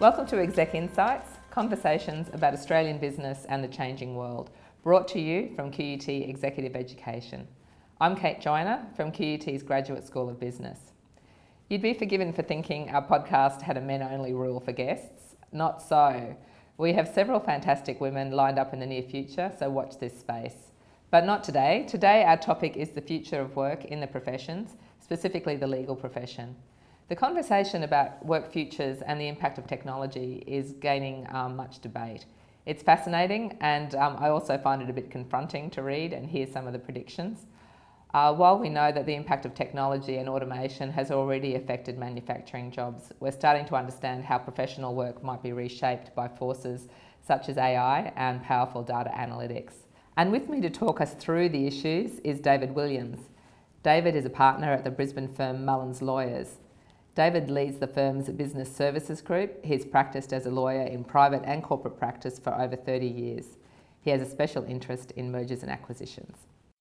Welcome to Exec Insights, conversations about Australian business and the changing world, brought to you from QUT Executive Education. I'm Kate Joyner from QUT's Graduate School of Business. You'd be forgiven for thinking our podcast had a men-only rule for guests. Not so. We have several fantastic women lined up in the near future, so watch this space. But not today. Today our topic is the future of work in the professions, specifically the legal profession. The conversation about work futures and the impact of technology is gaining much debate. It's fascinating, and I also find it a bit confronting to read and hear some of the predictions. While we know that the impact of technology and automation has already affected manufacturing jobs, we're starting to understand how professional work might be reshaped by forces such as AI and powerful data analytics. And with me to talk us through the issues is David Williams. David is a partner at the Brisbane firm Mullins Lawyers. David leads the firm's business services group. He's practiced as a lawyer in private and corporate practice for over 30 years. He has a special interest in mergers and acquisitions.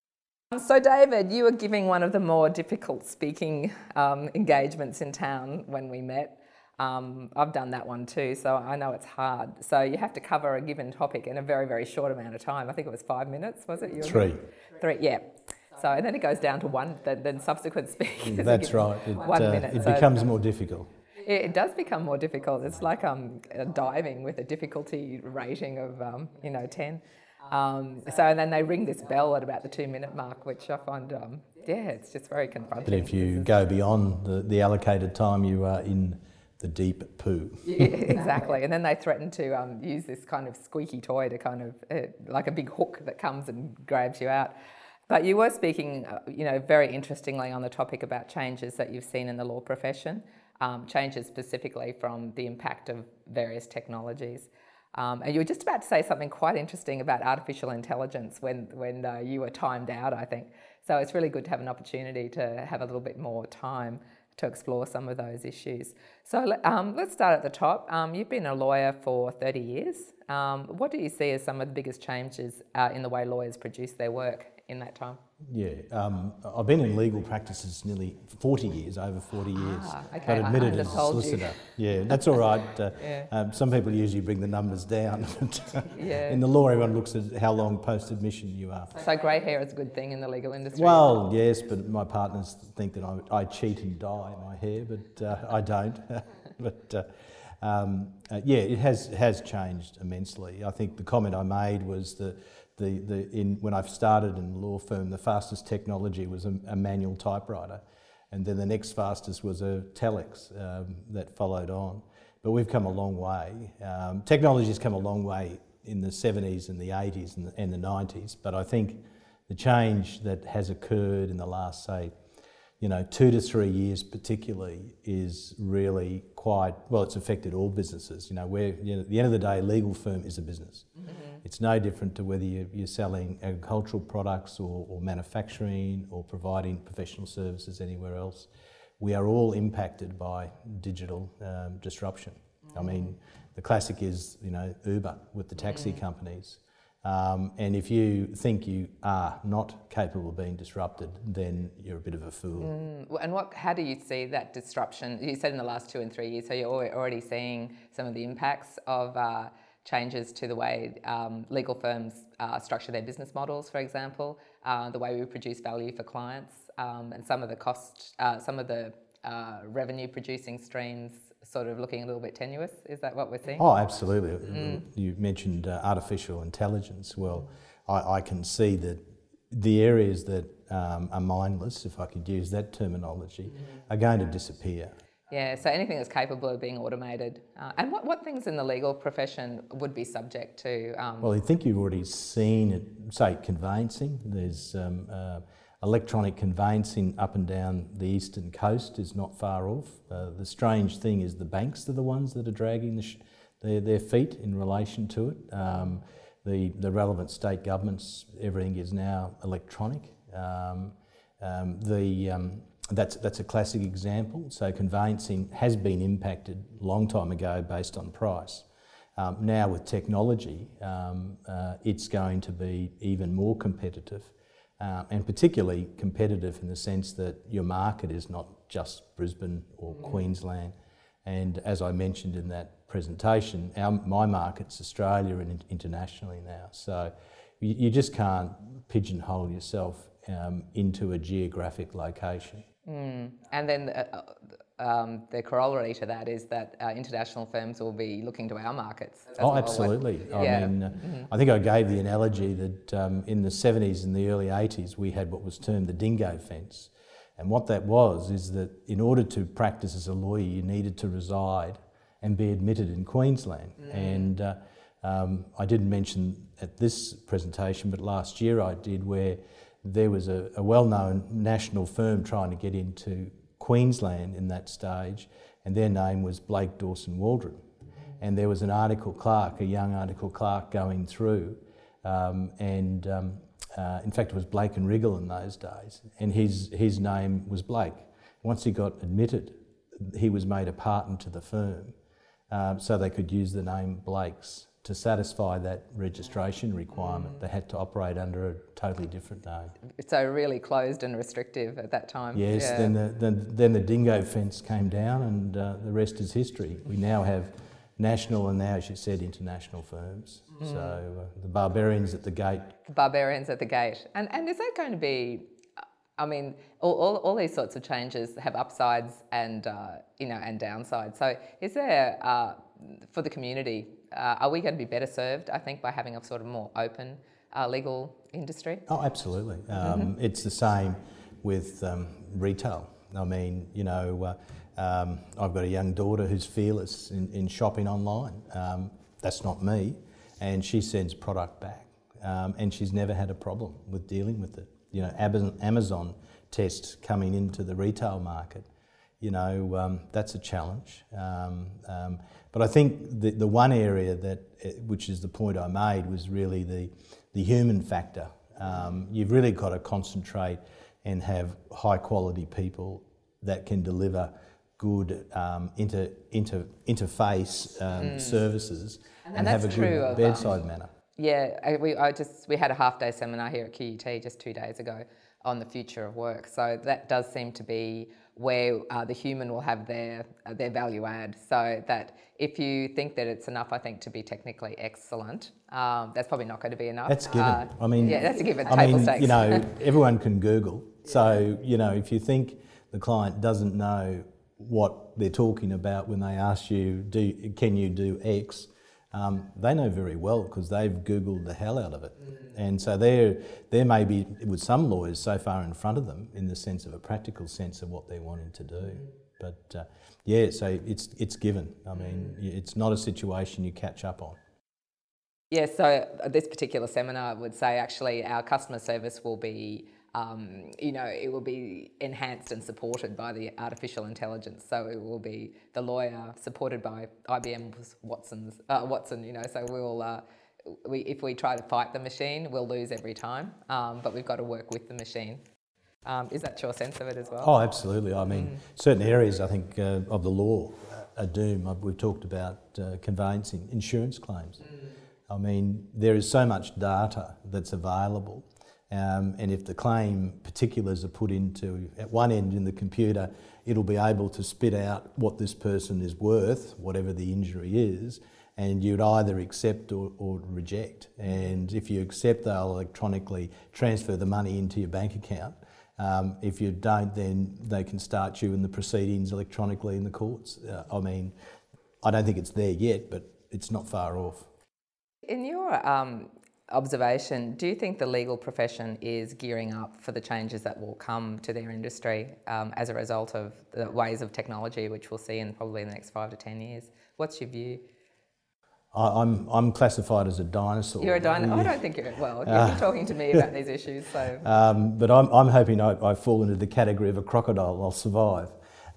So David, you were giving one of the more difficult speaking engagements in town when we met. I've done that one too, so I know it's hard. So you have to cover a given topic in a very, very short amount of time. I think it was 5 minutes, was it? Three, yeah. So and then it goes down to one, then subsequent speakers. That's right. It becomes more difficult. It does become more difficult. It's like diving with a difficulty rating of 10. So and then they ring this bell at about the 2-minute mark, which I find, it's just very confronting. But if you go beyond the allocated time, you are in the deep poo. Yeah, exactly. And then they threaten to use this kind of squeaky toy to kind of, like a big hook that comes and grabs you out. But you were speaking, very interestingly on the topic about changes that you've seen in the law profession, changes specifically from the impact of various technologies. And you were just about to say something quite interesting about artificial intelligence when you were timed out, I think. So it's really good to have an opportunity to have a little bit more time to explore some of those issues. So let's start at the top. You've been a lawyer for 30 years. What do you see as some of the biggest changes in the way lawyers produce their work in that time? Yeah, I've been in legal practices nearly 40 years, over 40 years, okay. but admitted as a solicitor. Yeah, that's all right. Some people usually bring the numbers down. In the law, everyone looks at how long post-admission you are. So grey hair is a good thing in the legal industry? Well, yes, but my partners think that I cheat and dye my hair, but I don't. It has changed immensely. I think the comment I made was that when I started in the law firm, the fastest technology was a manual typewriter, and then the next fastest was a telex that followed on. But we've come a long way. Technology's come a long way in the 70s and the 80s and the 90s, but I think the change that has occurred in the last, say, 2 to 3 years particularly is really it's affected all businesses. At the end of the day, a legal firm is a business. Mm-hmm. It's no different to whether you're selling agricultural products or manufacturing or providing professional services anywhere else. We are all impacted by digital disruption. Mm-hmm. I mean, the classic is, Uber with the taxi companies. And if you think you are not capable of being disrupted, then you're a bit of a fool. And how do you see that disruption? You said in the last 2 and 3 years, so you're already seeing some of the impacts of changes to the way legal firms structure their business models, for example, the way we produce value for clients, and some of the revenue producing streams sort of looking a little bit tenuous. Is that what we're seeing? Oh, absolutely. You mentioned artificial intelligence. Well, I can see that the areas that are mindless, if I could use that terminology, are going to disappear. Yeah, so anything that's capable of being automated. And what things in the legal profession would be subject to? Well, I think you've already seen it, say, conveyancing. There's electronic conveyancing up and down the eastern coast is not far off. The strange thing is the banks are the ones that are dragging their feet in relation to it. The relevant state governments, everything is now electronic. That's a classic example. So conveyancing has been impacted a long time ago based on price. Now with technology, it's going to be even more competitive. And particularly competitive in the sense that your market is not just Brisbane or Queensland. And as I mentioned in that presentation, my market's Australia and internationally now. So you just can't pigeonhole yourself into a geographic location. And then the corollary to that is that international firms will be looking to our markets. Oh, well. Absolutely. I think I gave the analogy that in the 70s and the early 80s we had what was termed the dingo fence. And what that was is that in order to practice as a lawyer you needed to reside and be admitted in Queensland. And I didn't mention at this presentation, but last year I did, where there was a well-known national firm trying to get into Queensland in that stage, and their name was Blake Dawson Waldron. And there was an article clerk, a young article clerk going through, in fact it was Blake and Wriggle in those days, and his name was Blake. Once he got admitted, he was made a partner to the firm, so they could use the name Blake's. To satisfy that registration requirement, they had to operate under a totally different name. So really closed and restrictive at that time. Yes, yeah. Then the dingo fence came down, and the rest is history. We now have national and now, as you said, international firms. So the barbarians at the gate. The barbarians at the gate. And is that going to be, I mean, all these sorts of changes have upsides and and downsides. So is there, for the community, are we going to be better served, I think, by having a sort of more open legal industry? Oh, absolutely. It's the same with retail. I mean, I've got a young daughter who's fearless in shopping online. That's not me. And she sends product back. And she's never had a problem with dealing with it. Amazon tests coming into the retail market. That's a challenge. But I think the one area which is the point I made, was really the human factor. You've really got to concentrate and have high quality people that can deliver good interface services and have a good bedside manner. Yeah, we had a half-day seminar here at QUT just 2 days ago on the future of work. So that does seem to be where the human will have their value add. So that if you think that it's enough, I think, to be technically excellent, that's probably not going to be enough. That's given. That's a given. Table stakes. Everyone can Google. So, if you think the client doesn't know what they're talking about when they ask you, can you do X? They know very well because they've Googled the hell out of it. And so they're maybe, with some lawyers, so far in front of them in the sense of a practical sense of what they're wanting to do. But so it's given. I mean, it's not a situation you catch up on. Yeah, so this particular seminar would say actually our customer service will be it will be enhanced and supported by the artificial intelligence. So it will be the lawyer supported by IBM's Watson. So we'll, if we try to fight the machine, we'll lose every time. But we've got to work with the machine. Is that your sense of it as well? Oh, absolutely. I mean, certain areas, I think, of the law are doomed. We've talked about conveyancing, insurance claims. I mean, there is so much data that's available. And if the claim particulars are put into, at one end in the computer, it'll be able to spit out what this person is worth, whatever the injury is, and you'd either accept or reject. And if you accept, they'll electronically transfer the money into your bank account. If you don't, then they can start you in the proceedings electronically in the courts. I mean, I don't think it's there yet, but it's not far off. In your observation, do you think the legal profession is gearing up for the changes that will come to their industry as a result of the ways of technology, which we'll see in probably the next 5 to 10 years? What's your view? I'm classified as a dinosaur. You're a dinosaur? I don't think you're... Well, you've been talking to me about these issues, so... But I'm hoping I fall into the category of a crocodile. I'll survive.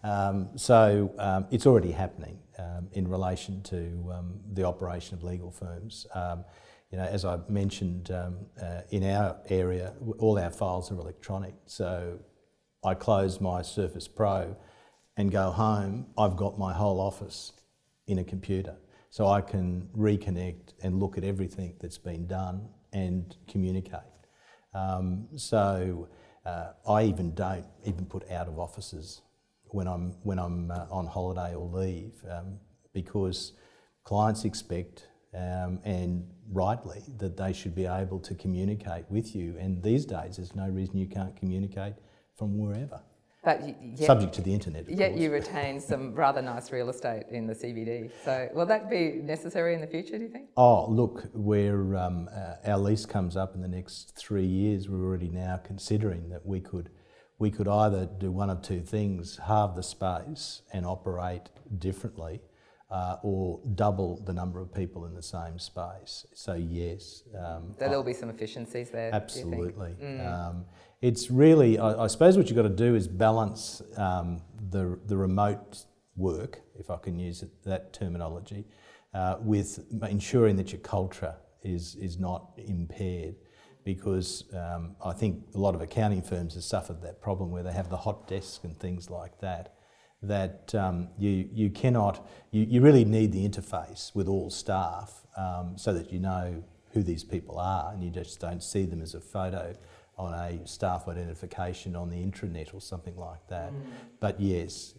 It's already happening in relation to the operation of legal firms. As I mentioned, in our area, all our files are electronic. So I close my Surface Pro and go home. I've got my whole office in a computer. So I can reconnect and look at everything that's been done and communicate. I even don't put out of offices when I'm on holiday or leave, because clients expect, and rightly, that they should be able to communicate with you. And these days, there's no reason you can't communicate from wherever. But subject to the internet, of yet course. you retain some rather nice real estate in the CBD. So will that be necessary in the future, do you think? Oh, look, our lease comes up in the next 3 years. We're already now considering that we could either do one of two things: halve the space and operate differently, or double the number of people in the same space. So yes. There'll be some efficiencies there. Absolutely. It's really, I suppose what you've got to do is balance the remote work, if I can use that terminology, with ensuring that your culture is not impaired. Because I think a lot of accounting firms have suffered that problem where they have the hot desk and things like that. That you cannot, you really need the interface with all staff so that you know who these people are, and you just don't see them as a photo on a staff identification on the intranet or something like that. But yes,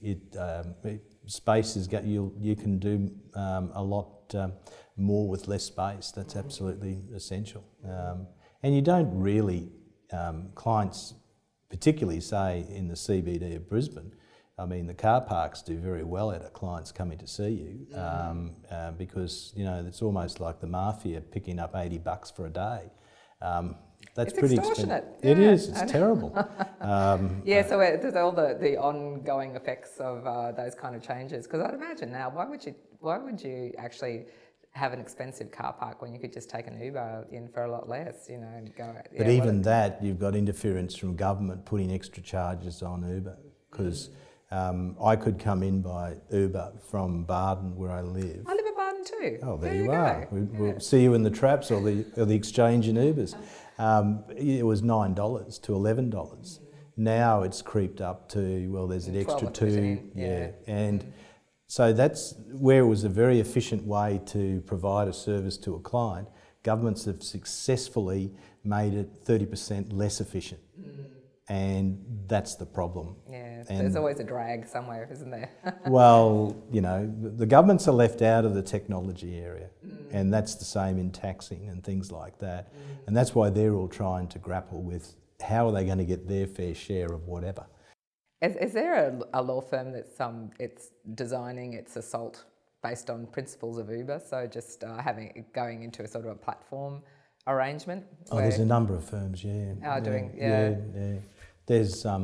space is you can do a lot more with less space. That's absolutely essential. And you don't really, clients particularly say in the CBD of Brisbane, I mean, the car parks do very well at clients coming to see you, because, you know, it's almost like the mafia picking up $80 for a day. That's it's pretty extortionate. expensive. It is, it's terrible. So there's all the ongoing effects of those kind of changes. Because I'd imagine now, why would you actually have an expensive car park when you could just take an Uber in for a lot less, you know, and go... But even that, you've got interference from government putting extra charges on Uber, because I could come in by Uber from Barden, where I live. I live in Barden too. Oh, there you are. We'll see you in the traps or the exchange in Ubers. It was $9 to $11. Now it's creeped up to, well, there's an extra 2. Yeah. And so that's where it was a very efficient way to provide a service to a client. Governments have successfully made it 30% less efficient. And that's the problem. Yeah, there's always a drag somewhere, isn't there? Well, you know, the governments are left out of the technology area, and that's the same in taxing and things like that. And that's why they're all trying to grapple with how are they going to get their fair share of whatever. Is there a law firm that's it's designing its assault based on principles of Uber? So just going into a sort of a platform arrangement? Oh, there's a number of firms, yeah. Yeah. There's I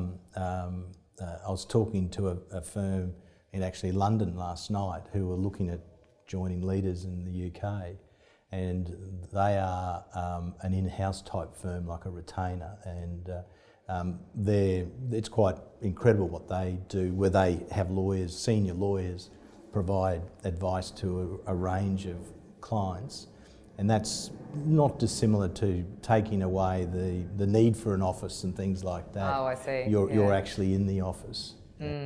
was talking to a firm in actually London last night who were looking at joining Leaders in the UK, and they are an in-house type firm, like a retainer, and it's quite incredible what they do, where they have lawyers, senior lawyers, provide advice to a range of clients. And that's not dissimilar to taking away the need for an office and things like that. Oh, I see. You're actually in the office.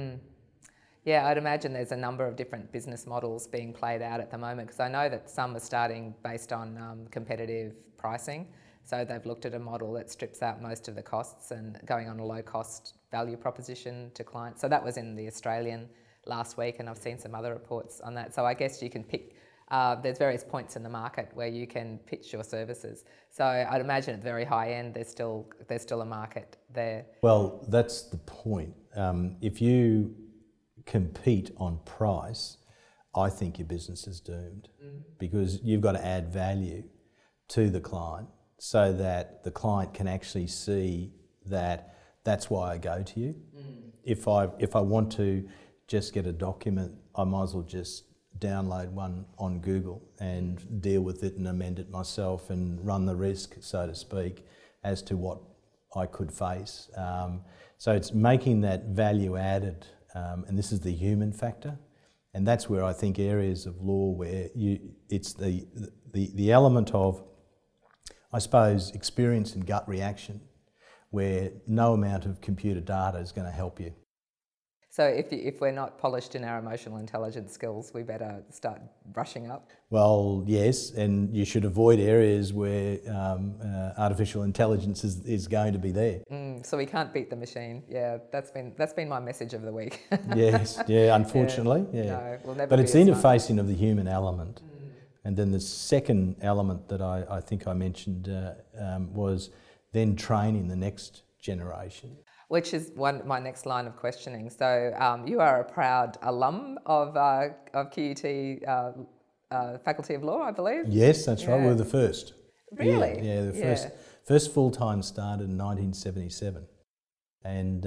Yeah, I'd imagine there's a number of different business models being played out at the moment, because I know that some are starting based on competitive pricing. So they've looked at a model that strips out most of the costs and going on a low-cost value proposition to clients. So that was in the Australian last week, and I've seen some other reports on that. So I guess you can pick... there's various points in the market where you can pitch your services. So I'd imagine at the very high end, there's still a market there. Well, that's the point. If you compete on price, I think your business is doomed, because you've got to add value to the client so that the client can actually see that that's why I go to you. If I want to just get a document, I might as well just download one on Google and deal with it and amend it myself and run the risk, so to speak, as to what I could face. So it's making that value added, and this is the human factor, and that's where I think areas of law where it's the element of, I suppose, experience and gut reaction, where no amount of computer data is going to help you. So if we're not polished in our emotional intelligence skills, we better start brushing up. Well, yes, and you should avoid areas where artificial intelligence is going to be there. So we can't beat the machine. Yeah, that's been my message of the week. Yes, yeah, unfortunately, yeah. No, we'll never but be it's as the smart. interfacing of the human element. And then the second element that I think I mentioned was then training the next generation. Which is my next line of questioning. So you are a proud alum of QUT Faculty of Law, I believe? Yes, that's right. We were the first. Really? Yeah, the first full-time started in 1977. And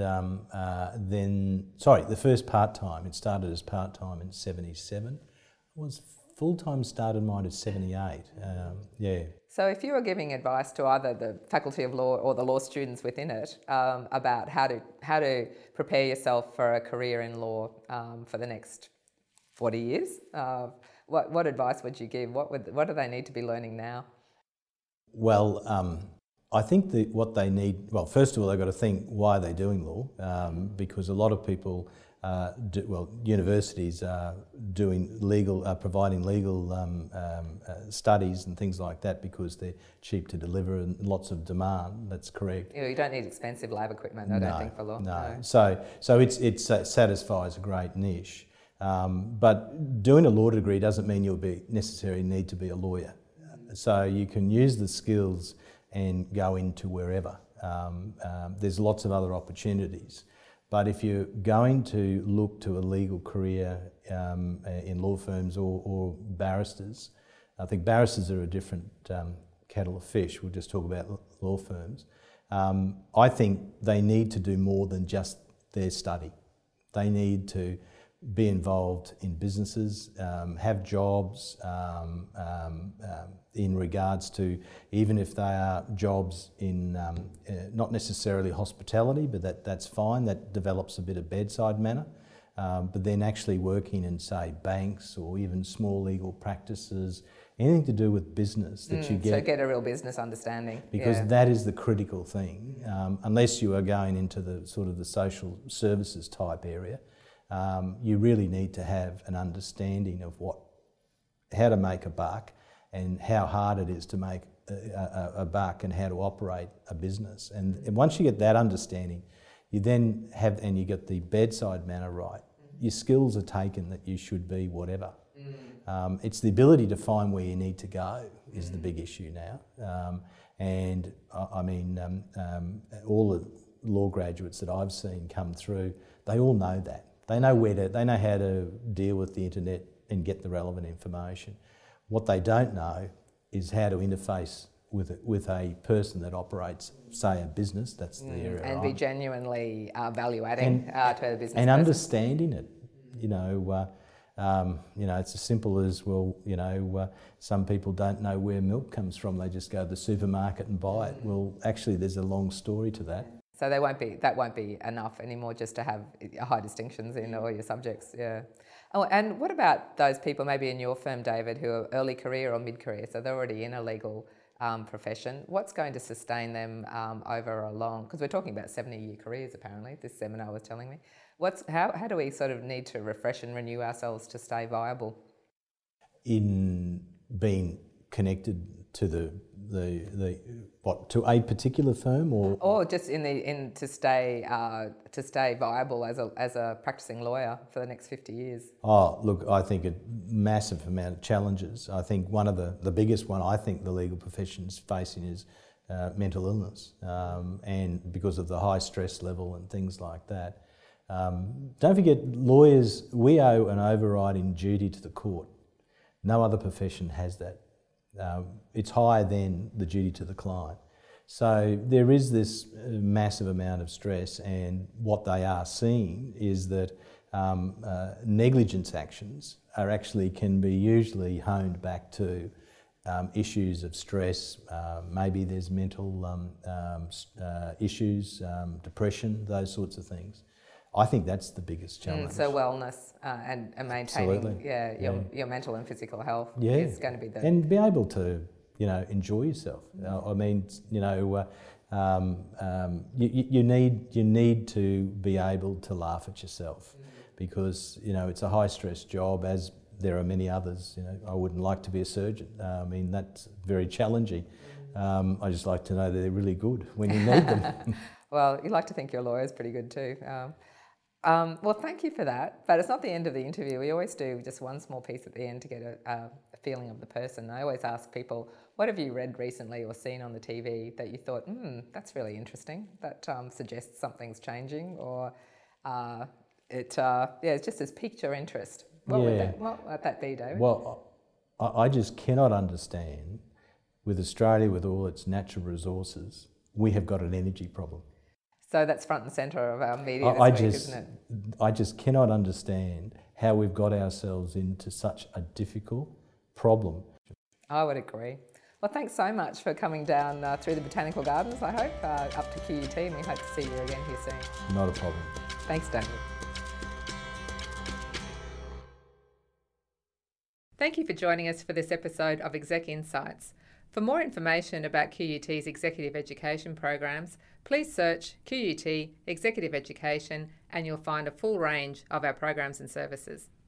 the first part-time, it started as part-time in 77. It was full-time started mine at 78, yeah. So if you were giving advice to either the Faculty of Law or the law students within it about how to prepare yourself for a career in law for the next 40 years, what advice would you give? What do they need to be learning now? Well, I think that what they need, well, first of all, they've got to think why they're doing law, because a lot of people, universities are doing providing legal studies and things like that because they're cheap to deliver and lots of demand. That's correct. You don't need expensive lab equipment, I don't think, for law. No. So it satisfies a great niche. But doing a law degree doesn't mean you'll necessarily need to be a lawyer. So you can use the skills and go into wherever. There's lots of other opportunities. But if you're going to look to a legal career in law firms or barristers, I think barristers are a different kettle of fish. We'll just talk about law firms. I think they need to do more than just their study. They need to be involved in businesses, have jobs in regards to, even if they are jobs in not necessarily hospitality, but that's fine, that develops a bit of bedside manner, but then actually working in, say, banks or even small legal practices, anything to do with business that you get. So get a real business understanding. Because that is the critical thing, unless you are going into the sort of the social services type area. You really need to have an understanding of how to make a buck and how hard it is to make a buck and how to operate a business. And once you get that understanding, you then and you get the bedside manner right, your skills are taken that you should be whatever. It's the ability to find where you need to go is the big issue now. All the law graduates that I've seen come through, they all know that. They know how to deal with the internet and get the relevant information. What they don't know is how to interface with a person that operates, say, a business. That's the area. And be genuinely value adding to the business. And understanding it. It's as simple as, some people don't know where milk comes from. They just go to the supermarket and buy it. Well, actually, there's a long story to that. So that won't be enough anymore just to have high distinctions in all your subjects, yeah. Oh, and what about those people maybe in your firm, David, who are early career or mid-career, so they're already in a legal profession? What's going to sustain them over a long, because we're talking about 70-year careers apparently, this seminar was telling me. How do we sort of need to refresh and renew ourselves to stay viable? In being connected to to a particular firm, or just to stay viable as a practicing lawyer for the next 50 years. Oh, look, I think a massive amount of challenges. I think one of the biggest one I think the legal profession is facing is mental illness, and because of the high stress level and things like that. Don't forget, lawyers, we owe an overriding duty to the court. No other profession has that. It's higher than the duty to the client. So there is this massive amount of stress, and what they are seeing is that negligence actions can be usually honed back to issues of stress. Maybe there's mental issues, depression, those sorts of things. I think that's the biggest challenge. So wellness and maintaining your mental and physical health is going to be and be able to enjoy yourself. You need to be able to laugh at yourself, because it's a high stress job, as there are many others. I wouldn't like to be a surgeon. I mean, that's very challenging. I just like to know that they're really good when you need them. Well, you like to think your lawyer's pretty good too. Well, thank you for that. But it's not the end of the interview. We always do just one small piece at the end to get a feeling of the person. I always ask people, what have you read recently or seen on the TV that you thought, that's really interesting, that suggests something's changing, or it just has piqued your interest. What would that be, David? Well, I just cannot understand, with Australia, with all its natural resources, we have got an energy problem. So that's front and centre of our media this week, isn't it? I just cannot understand how we've got ourselves into such a difficult problem. I would agree. Well, thanks so much for coming down through the Botanical Gardens, I hope, up to QUT, and we hope to see you again here soon. Not a problem. Thanks, David. Thank you for joining us for this episode of Exec Insights. For more information about QUT's executive education programs, please search QUT Executive Education and you'll find a full range of our programs and services.